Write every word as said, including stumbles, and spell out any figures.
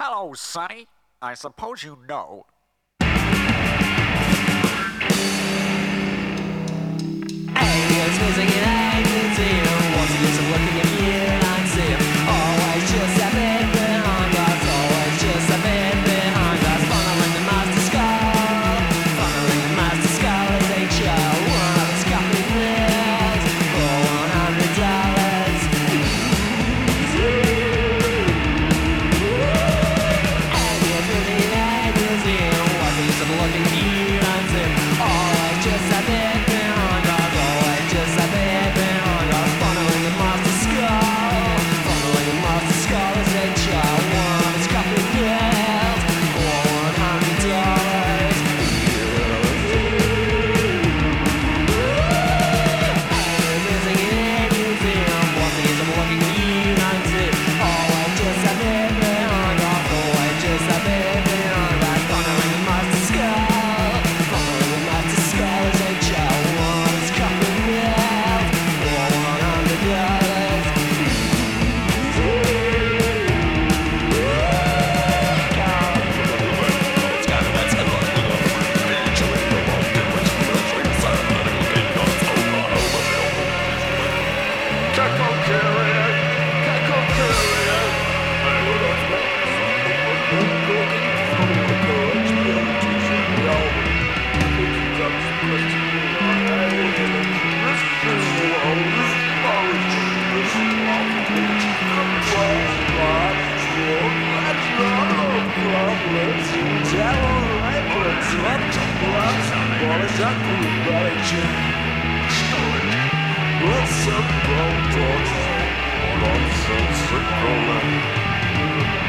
Hello, Sonny. I suppose you know. Aliens missing in aliens here. What's the use of looking at you and see you? Always just a bit behind us. Always just a bit behind us. Funneling the master skull. Funneling the master skull as they show. One of the scuffling wheels for one hundred dollars. Aliens missing in aliens here. What's the use of looking at you and see you? Always just a bit behind us. Just a bit behind us, funneling the master skull, funneling the master skull as they chow one of its coffee pills for one hundred dollars. Aliens missing in a museum, what's the use of looking at you and see? Always just a bit behind us, always just a bit behind us, funneling the master skull, funneling the master skull as they chow one of its coffee What's up, bro? Lots of circling.